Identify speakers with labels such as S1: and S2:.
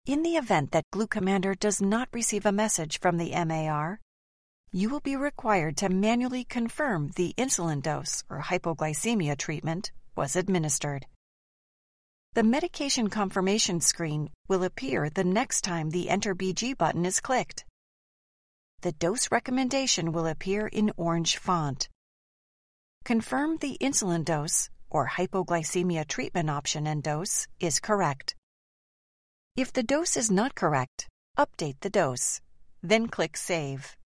S1: In the event that GluCommander does not receive a message from the MAR, you will be required to manually confirm the insulin dose or hypoglycemia treatment was administered. The medication confirmation screen will appear the next time the Enter BG button is clicked. The dose recommendation will appear in orange font. Confirm the insulin dose or hypoglycemia treatment option and dose is correct. If the dose is not correct, update the dose, then click Save.